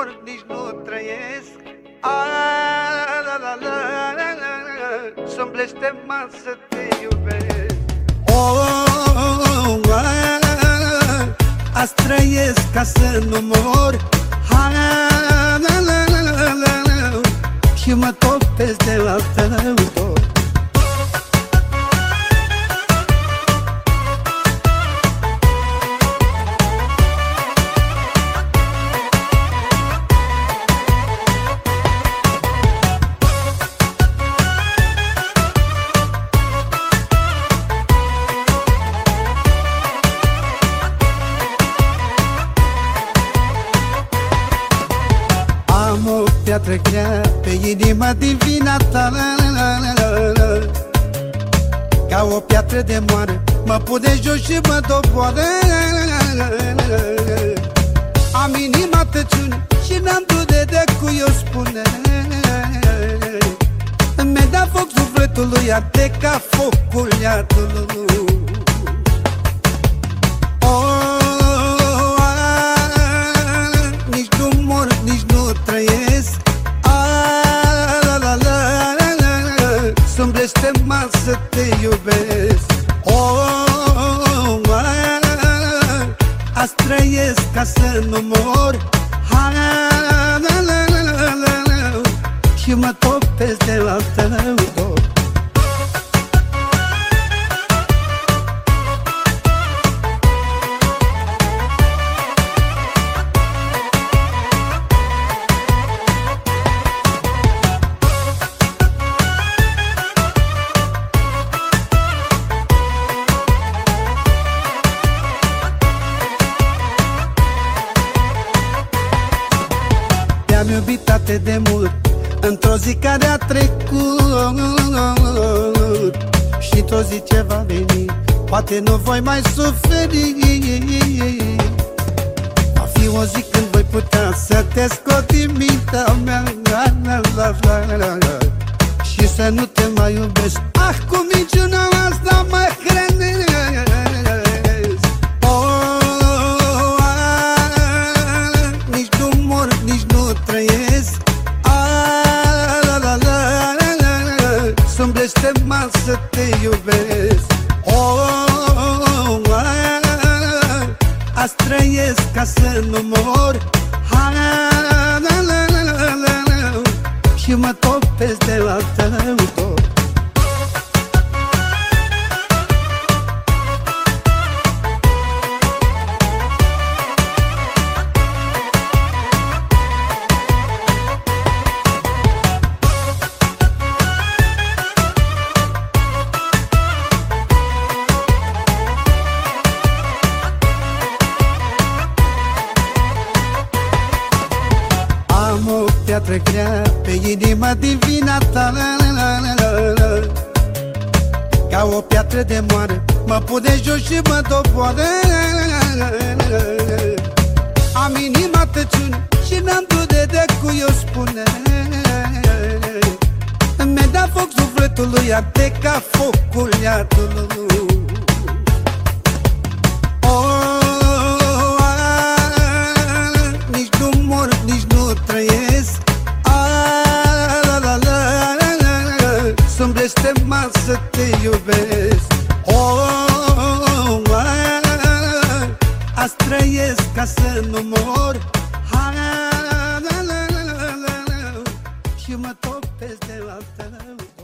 mor, nici nu trăiesc. La la la la la, sunt blestemat să te iubesc. Azi trăiesc ca să nu mor. La la la la la, și mă topesc de la tău dor. Am o piatră grea pe inima din vina ta, ca o piatră de moară, mă pune jos și mă doboară. Am inima tăciune și n-am dude de cui o spune. Mi-a dat foc sufletului, arde ca focul iadului. Nici nu mor, nici nu trăiesc. La la la la la, sunt blestemat să te iubesc. Azi trăiesc ca să nu mor. La la la la la, și mă topesc de la tău dor. Te-am iubit atât de mult într-o zi care a trecut, și într-o zi ce va veni poate nu voi mai suferi. Va fi o zi când voi putea să te scot din mintea mea, și să nu te mai iubesc. Ah, cu minciuna asta mă hrănesc. Nici nu mor, nici nu trăiesc. La la la la la, sunt blestemat să te iubesc. Azi trăiesc ca să nu mor. La la la la la, și mă topesc de la tău dor. Am o piatră grea pe inima din vina ta, ca o piatră de moară, mă pune jos și mă doboară. Am inima tăciune și n-am dude de cui o spune. Mi-a dat foc sufletului, arde ca focul iadului. Nici nu mor, nici nu trăiesc. La la la la la, sunt blestemat să te iubesc. Azi trăiesc ca să nu mor. La la la la la, și mă topesc de la tău.